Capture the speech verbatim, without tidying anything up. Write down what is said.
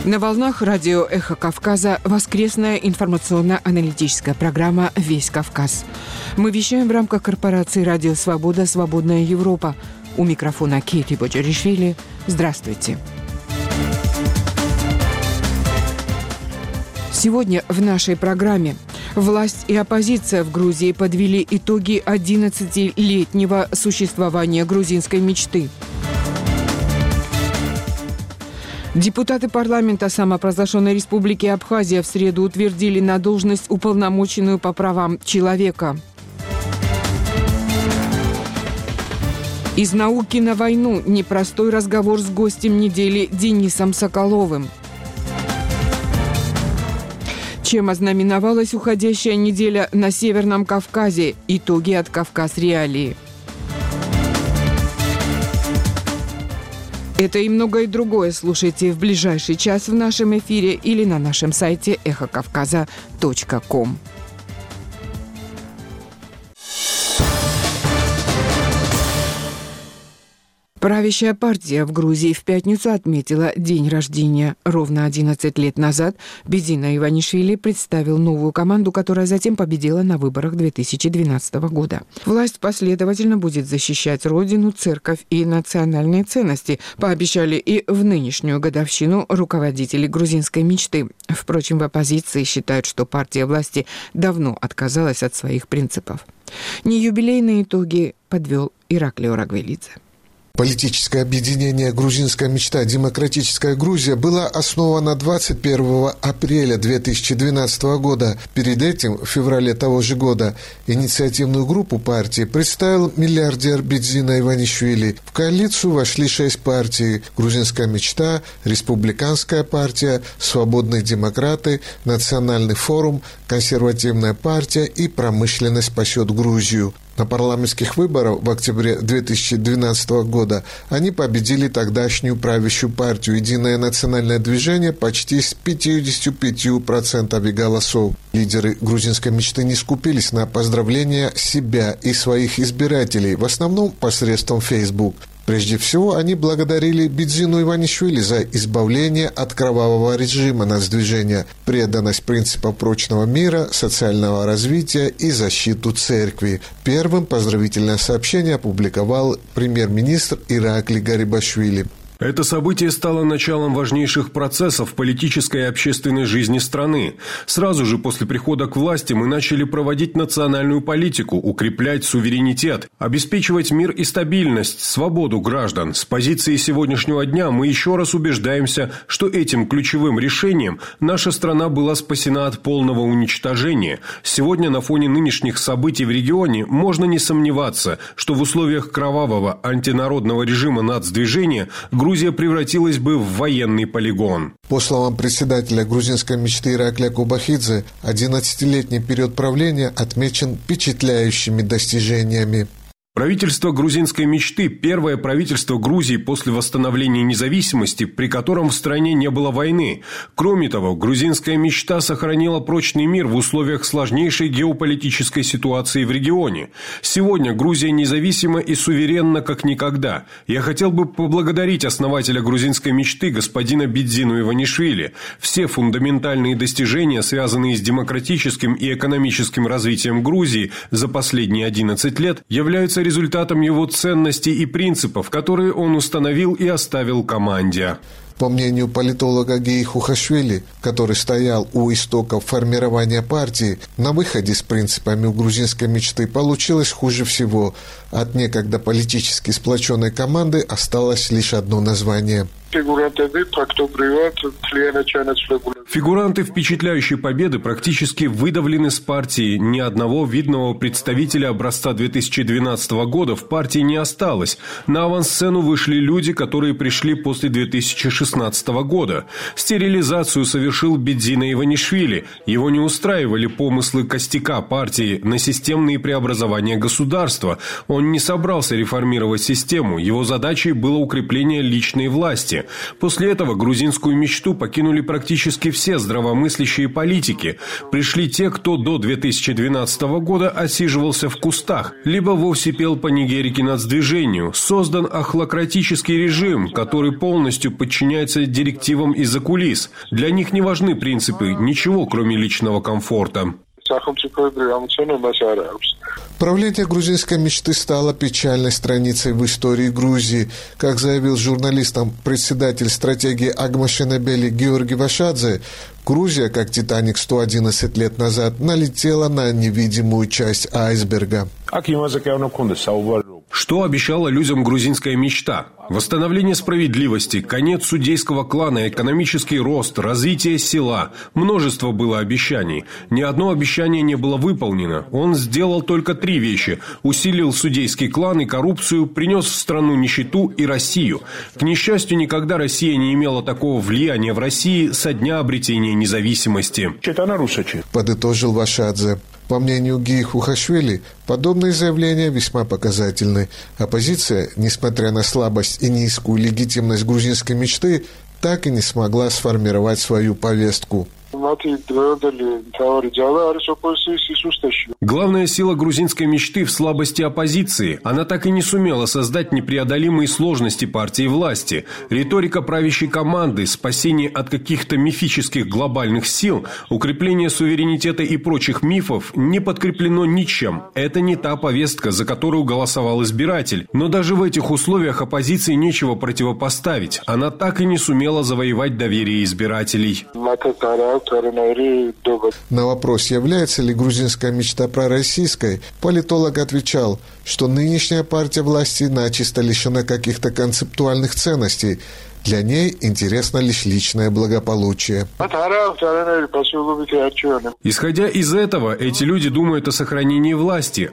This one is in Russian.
На волнах радио «Эхо Кавказа» воскресная информационно-аналитическая программа «Весь Кавказ». Мы вещаем в рамках корпорации «Радио Свобода. Свободная Европа». У микрофона Кейти Боджаришвили. Здравствуйте. Сегодня в нашей программе власть и оппозиция в Грузии подвели итоги одиннадцатилетнего существования грузинской мечты. Депутаты парламента самопровозглашенной республики Абхазия в среду утвердили на должность уполномоченную по правам человека. Из науки на войну. Непростой разговор с гостем недели Денисом Соколовым. Чем ознаменовалась уходящая неделя на Северном Кавказе? Итоги от «Кавказ Реалии». Это и многое другое слушайте в ближайший час в нашем эфире или на нашем сайте эхо кавказа точка ком. Правящая партия в Грузии в пятницу отметила день рождения. Ровно одиннадцать лет назад Бидзина Иванишвили представил новую команду, которая затем победила на выборах две тысячи двенадцатого года. Власть последовательно будет защищать родину, церковь и национальные ценности, пообещали и в нынешнюю годовщину руководители грузинской мечты. Впрочем, в оппозиции считают, что партия власти давно отказалась от своих принципов. Неюбилейные итоги подвел Ираклий Орагвелидзе. Политическое объединение «Грузинская мечта. Демократическая Грузия» было основано двадцать первого апреля две тысячи двенадцатого года. Перед этим, в феврале того же года, инициативную группу партии представил миллиардер Бидзина Иванишвили. В коалицию вошли шесть партий: «Грузинская мечта», «Республиканская партия», «Свободные демократы», «Национальный форум», «Консервативная партия» и «Промышленность спасет Грузию». На парламентских выборах в октябре две тысячи двенадцатого года они победили тогдашнюю правящую партию «Единое национальное движение» почти с пятьюдесятью пятью процентами голосов. Лидеры грузинской мечты не скупились на поздравления себя и своих избирателей, в основном посредством Facebook. Прежде всего, они благодарили Бидзину Иванишвили за избавление от кровавого режима нацдвижения, преданность принципам прочного мира, социального развития и защиту церкви. Первым поздравительное сообщение опубликовал премьер-министр Ираклий Гарибашвили. Это событие стало началом важнейших процессов в политической и общественной жизни страны. Сразу же после прихода к власти мы начали проводить национальную политику, укреплять суверенитет, обеспечивать мир и стабильность, свободу граждан. С позиции сегодняшнего дня мы еще раз убеждаемся, что этим ключевым решением наша страна была спасена от полного уничтожения. Сегодня на фоне нынешних событий в регионе можно не сомневаться, что в условиях кровавого антинародного режима нацдвижения Грузия превратилась бы в военный полигон. По словам председателя грузинской мечты Ираклия Кубахидзе, одиннадцатилетний период правления отмечен впечатляющими достижениями. Правительство грузинской мечты – первое правительство Грузии после восстановления независимости, при котором в стране не было войны. Кроме того, грузинская мечта сохранила прочный мир в условиях сложнейшей геополитической ситуации в регионе. Сегодня Грузия независима и суверенна как никогда. Я хотел бы поблагодарить основателя грузинской мечты господина Бидзину Иванишвили. Все фундаментальные достижения, связанные с демократическим и экономическим развитием Грузии за последние одиннадцать лет, являются результатом его ценностей и принципов, которые он установил и оставил команде. По мнению политолога Геи Хухашвили, который стоял у истоков формирования партии, на выходе с принципами у грузинской мечты получилось хуже всего. От некогда политически сплоченной команды осталось лишь одно название. Фигуранты впечатляющей победы практически выдавлены с партии. Ни одного видного представителя образца две тысячи двенадцатого года в партии не осталось. На авансцену вышли люди, которые пришли после две тысячи шестнадцатого года. Стерилизацию совершил Бидзина Иванишвили. Его не устраивали помыслы костяка партии на системные преобразования государства. Он не собрался реформировать систему. Его задачей было укрепление личной власти. После этого грузинскую мечту покинули практически все здравомыслящие политики. Пришли те, кто до две тысячи двенадцатого года отсиживался в кустах, либо вовсе пел по нигерике нацдвижению. Создан ахлократический режим, который полностью подчиняется директивам из-за кулис. Для них не важны принципы, ничего, кроме личного комфорта. Правление грузинской мечты стало печальной страницей в истории Грузии. Как заявил журналистам председатель стратегии Агмашенебели Георгий Вашадзе, Грузия, как «Титаник» сто одиннадцать лет назад, налетела на невидимую часть айсберга. Что обещала людям грузинская мечта? Восстановление справедливости, конец судейского клана, экономический рост, развитие села. Множество было обещаний. Ни одно обещание не было выполнено. Он сделал только три вещи. Усилил судейский клан и коррупцию, принес в страну нищету и Россию. К несчастью, никогда Россия не имела такого влияния в России со дня обретения независимости. Подытожил Вашадзе. По мнению Гии Хухашвили, подобные заявления весьма показательны. Оппозиция, несмотря на слабость и низкую легитимность грузинской мечты, так и не смогла сформировать свою повестку. Главная сила грузинской мечты в слабости оппозиции. Она так и не сумела создать непреодолимые сложности партии власти. Риторика правящей команды, спасение от каких-то мифических глобальных сил, укрепление суверенитета и прочих мифов не подкреплено ничем. Это не та повестка, за которую голосовал избиратель. Но даже в этих условиях оппозиции нечего противопоставить. Она так и не сумела завоевать доверие избирателей. На вопрос, является ли грузинская мечта пророссийской, политолог отвечал, что нынешняя партия власти начисто лишена каких-то концептуальных ценностей. Для ней интересно лишь личное благополучие. Исходя из этого, эти люди думают о сохранении власти,